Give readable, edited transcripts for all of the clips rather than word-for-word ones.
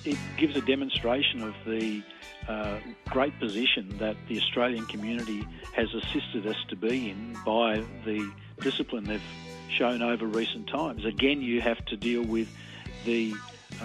it gives a demonstration of the great position that the Australian community has assisted us to be in by the discipline they've shown over recent times. Again, you have to deal with the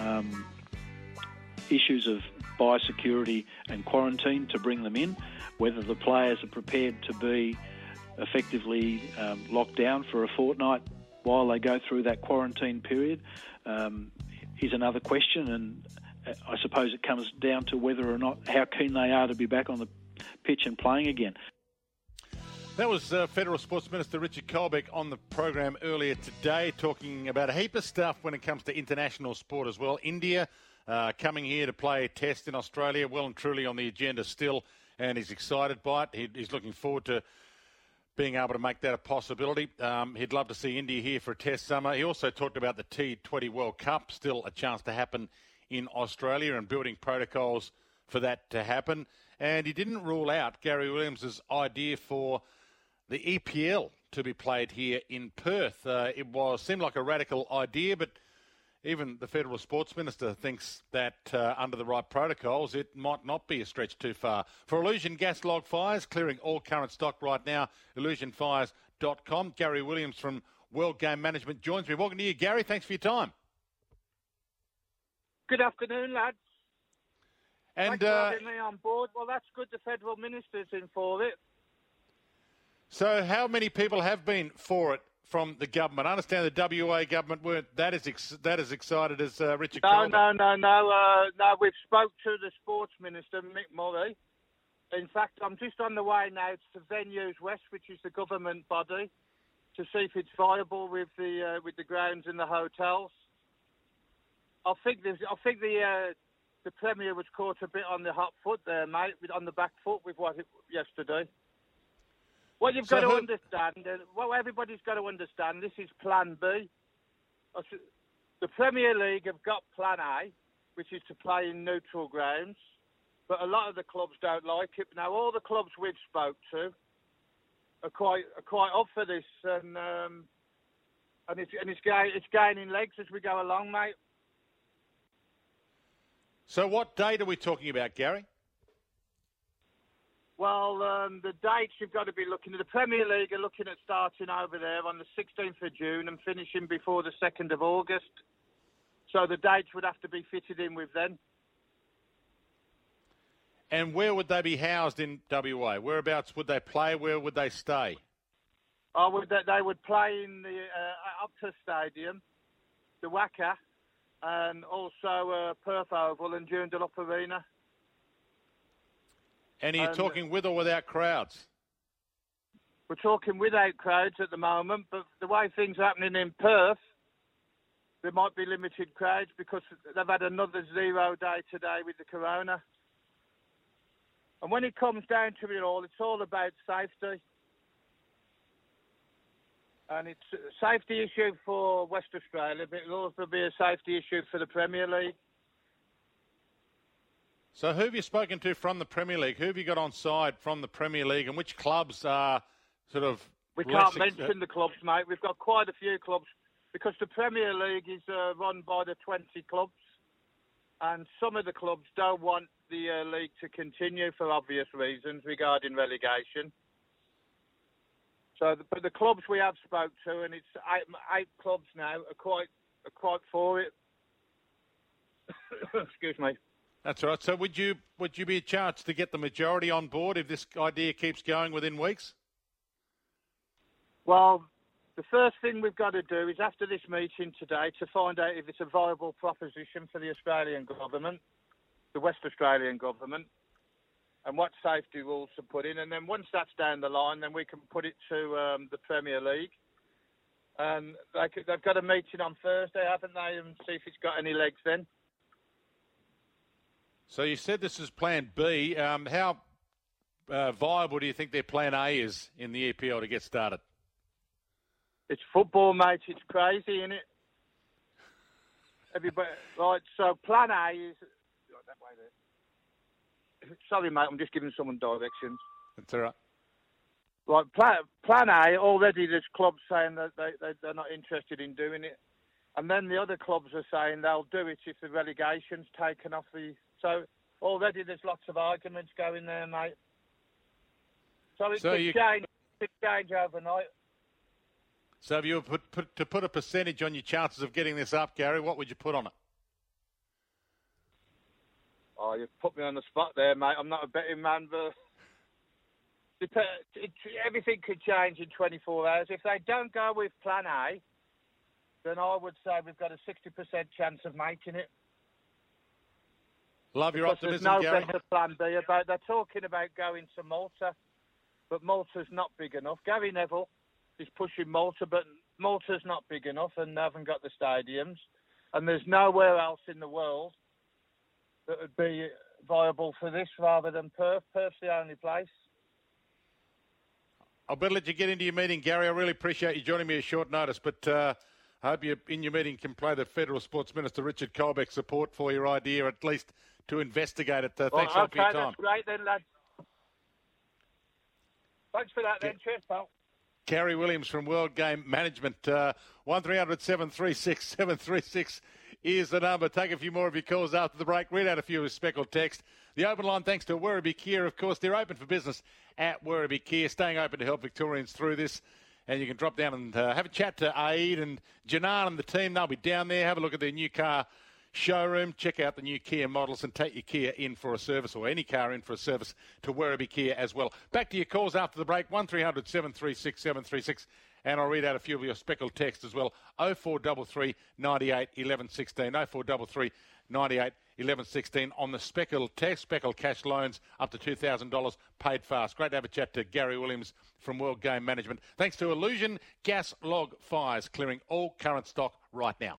issues of biosecurity and quarantine to bring them in, whether the players are prepared to be effectively locked down for a fortnight while they go through that quarantine period is another question, and I suppose it comes down to whether or not how keen they are to be back on the pitch and playing again. That was Federal Sports Minister Richard Colbeck on the program earlier today, talking about a heap of stuff when it comes to international sport as well. India coming here to play a test in Australia, well and truly on the agenda still, and he's excited by it. He's looking forward to being able to make that a possibility. He'd love to see India here for a test summer. He also talked about the T20 World Cup, still a chance to happen in Australia, and building protocols for that to happen. And he didn't rule out Gary Williams' idea for the EPL to be played here in Perth. It seemed like a radical idea, but even the Federal Sports Minister thinks that under the right protocols, it might not be a stretch too far. For Illusion Gas Log Fires, clearing all current stock right now, illusionfires.com. Gary Williams from World Game Management joins me. Welcome to you, Gary. Thanks for your time. Good afternoon, lads. And thanks for having me on board. Well, that's good the Federal Minister's in for it. So how many people have been for it from the government? I understand the WA government weren't that as excited as Richard Colbeck. No. We've spoke to the Sports Minister, Mick Murray. In fact, I'm just on the way now to Venues West, which is the government body, to see if it's viable with the grounds and the hotels. I think the Premier was caught a bit on the hot foot there, mate, on the back foot with yesterday. What you've got to understand, what everybody's got to understand, this is Plan B. The Premier League have got Plan A, which is to play in neutral grounds, but a lot of the clubs don't like it. Now, all the clubs we've spoke to are quite up for this, and it's gaining legs as we go along, mate. So what date are we talking about, Gary? Well, the dates you've got to be looking at. The Premier League are looking at starting over there on the 16th of June and finishing before the 2nd of August. So the dates would have to be fitted in with then. And where would they be housed in WA? Whereabouts would they play? Where would they stay? They would play in the Optus Stadium, the WACA, and also Perth Oval and Joondalup Arena. And are you talking with or without crowds? We're talking without crowds at the moment, but the way things are happening in Perth, there might be limited crowds because they've had another 0 day today with the corona. And when it comes down to it all, it's all about safety. And it's a safety issue for West Australia, but it'll also be a safety issue for the Premier League. So who have you spoken to from the Premier League? Who have you got on side from the Premier League, and which clubs are sort of... We can't mention the clubs, mate. We've got quite a few clubs because the Premier League is run by the 20 clubs, and some of the clubs don't want the league to continue for obvious reasons regarding relegation. So, but the clubs we have spoke to, and it's eight clubs now, are quite for it. Excuse me. That's all right. So would you be a chance to get the majority on board if this idea keeps going within weeks? Well, the first thing we've got to do is after this meeting today to find out if it's a viable proposition for the Australian government, the West Australian government, and what safety rules to put in. And then once that's down the line, then we can put it to the Premier League. And they've got a meeting on Thursday, haven't they, and see if it's got any legs then. So you said this is Plan B. How viable do you think their Plan A is in the EPL to get started? It's football, mate. It's crazy, isn't it? Everybody, right, so Plan A is... That way there. Sorry, mate, I'm just giving someone directions. That's all right. Right, Plan A, already there's clubs saying that they're not interested in doing it. And then the other clubs are saying they'll do it if the relegation's taken off the... So already there's lots of arguments going there, mate. So it could change overnight. So if you were to put a percentage on your chances of getting this up, Gary, what would you put on it? Oh, you've put me on the spot there, mate. I'm not a betting man, but everything could change in 24 hours. If they don't go with plan A, then I would say we've got a 60% chance of making it. Love your optimism, Gary. Gary. There's no better plan B. They're talking about going to Malta, but Malta's not big enough. Gary Neville is pushing Malta, but Malta's not big enough and they haven't got the stadiums. And there's nowhere else in the world that would be viable for this rather than Perth. Perth's the only place. I better let you get into your meeting, Gary. I really appreciate you joining me at short notice, but I hope you, in your meeting, can play the Federal Sports Minister Richard Colbeck's support for your idea, at least to investigate it. Thanks a lot for your time. That's great then, lads. Thanks for that then. Cheers, pal. Gary Williams from World Game Management. 1300 736 736 is the number. Take a few more of your calls after the break. Read out a few of your speckled text. The open line, thanks to Werribee Kia, of course. They're open for business at Werribee Kia, staying open to help Victorians through this. And you can drop down and have a chat to Aid and Janan and the team. They'll be down there. Have a look at their new car showroom. Check out the new Kia models and take your Kia in for a service, or any car in for a service, to Werribee Kia as well. Back to your calls after the break. 1300 736 736. And I'll read out a few of your speckled text as well. 0433 98 11 16. 0433 98 11 16 on the speckled text. Speckled cash loans up to $2,000 paid fast. Great to have a chat to Gary Williams from World Game Management. Thanks to Illusion Gas Log Fires, clearing all current stock right now.